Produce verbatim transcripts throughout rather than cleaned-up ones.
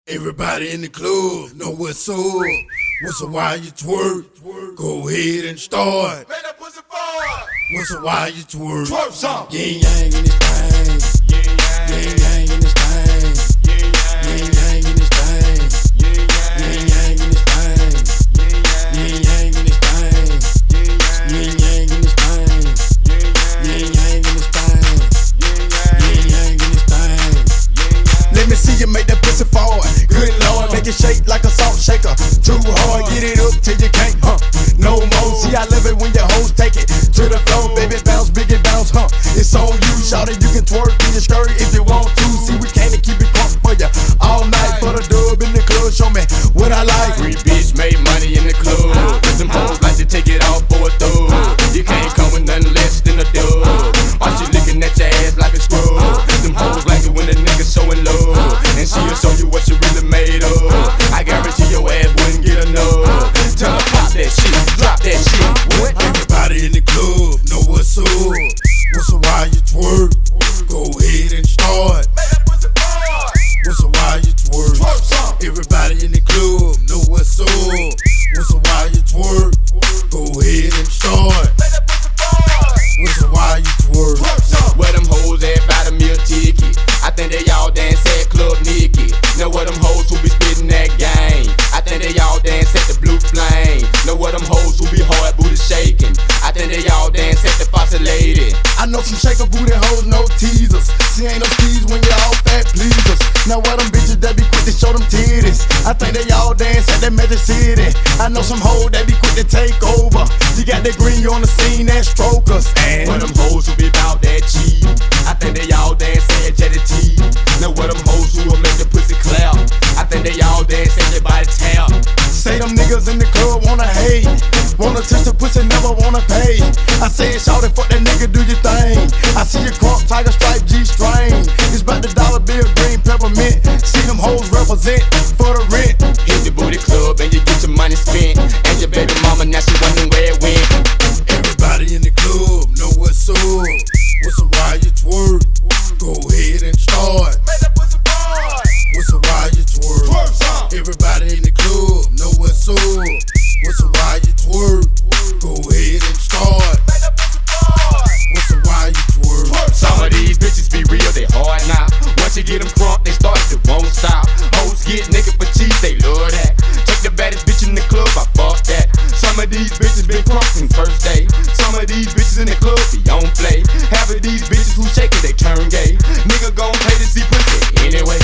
Everybody in the club know what's up. What's up while you twerk? Go ahead and start. Make that pussy forward. What's up while you twerk? Twerk some. Yin yang in this thing. Yin yang. Yin yang in this thing. Yin yang. Yin yang in this thing. Yin yang. Yin yang in this thing. Yin yang. Yin yang in this thing. Yin yang. Yin yang in this thing. Yin yang. Yin yang in this thing. Yin yang. Yin yang in this thing. Let me see you make that pussy forward. Good Lord, make it shake like a salt shaker. Too hard, get it up till you can't, huh? No more. See, I love it when your hoes take it to the floor, baby. Bounce, big it bounce, huh? It's on you, shout it. You can twerk in your skirt if you want to. See, we came to keep it crunk for you all night. For the dub in the club, show me what I like. Free bitch made money in the club. Them hoes like to take it off for a thug. You can't come with nothing less than a dub. Why she looking at your ass like a scrub? Them hoes like it when a nigga showing love, and she'll show you what she really made of. I guarantee your ass wouldn't get enough. Tell her pop that shit, drop that shit. What? Everybody in the club know what's up. What's up while you twerk? Go ahead and start. Make that pussy forward. What's up while you twerk? Twerk some. Everybody in the club know what's up. What's up while you twerk? Go ahead and start. Make that pussy forward. What's up while you twerk? Twerk some. Where them hoes at by the meal ticket? I think they all dance at Club Nicky. Know what them hoes who be spitting that game? I think they all dance at the Blue Flame. Know what them hoes who be hard booty shaking? I think they all dance at the Fossil Lady. I know some shaker booty hoes, no teasers. See, ain't no steez when you all fat pleasers. Now what them bitches that be quick to show them titties? I think they all dance at that Magic City. I know some hoes that be quick to take over. You got that green, you on the scene, that strokers. And Where them hoes who be bout that cheese? I think they all dance at Jetty T. Know what them hoes who will make the pussy clap? I think they all dance at their body tap. say them niggas in the club wanna hate, wanna touch the pussy, never wanna pay. I say it, shout it, fuck that nigga, do your thing. I see your crunk, tiger stripe, G-string. It's about the dollar bill, green peppermint. See them hoes represent for the rent. Hit the booty club and you get your money spent. And your baby mama, now she wondering where it went. Everybody in the club know what's up. What's up while you twerk? Go ahead and start. Make that pussy forward. What's up while you twerk? Twerk some. Everybody in the club know what's up. What's up while you twerk? Go ahead and start. Make that pussy forward. What's up while you twerk? Twerk Some some. of these bitches be real, they hard now. Once you get them crunk, they start to won't stop. Hoes get naked for cheap, they love that. Take the baddest bitch in the club, I fuck that. Some of these bitches been crunk since first day. Some of these bitches in the club be on play. Half of these bitches who shaking, they turn gay. Nigga gon' pay to see pussy anyway.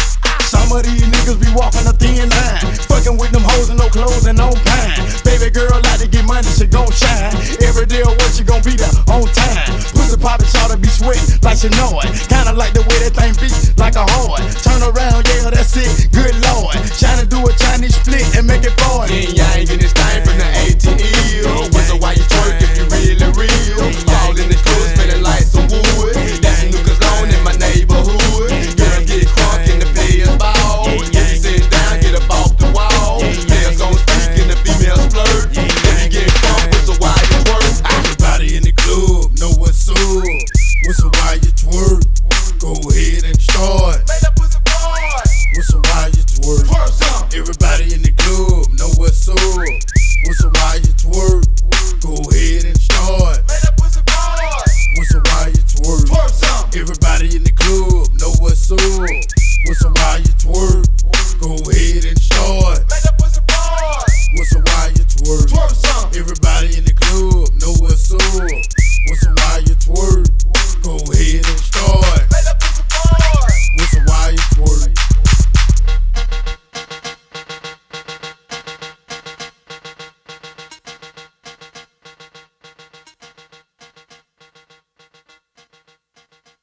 Some of these niggas be walking a thin line, fucking with them hoes and no clothes and no pine. Baby girl like to get money, she gon' shine. Every day of work, she gon' be there on time. Pussy poppin', shout to be sweatin' like she know it. Kinda like the way that thing beat like a hard. Turn around, yeah, that's it, good lord. Tryna do a Chinese split and make it forward. Yin yang in this thing from the A T L. What's up while you twerk if you really real? All in the club smelling like some wood. That's a new cologne in my neighborhood. Girls get crunk in the players ball. If you sit down, get up off the wall. Players gon' speak and the females flirt. If you get crunk, what's up while you twerk? Everybody in the club know what's up. What's up while you twerk? Go ahead and start. Make that pussy forward. What's up while you twerk? Twerk some. Everybody in the club know what's up. What's up while you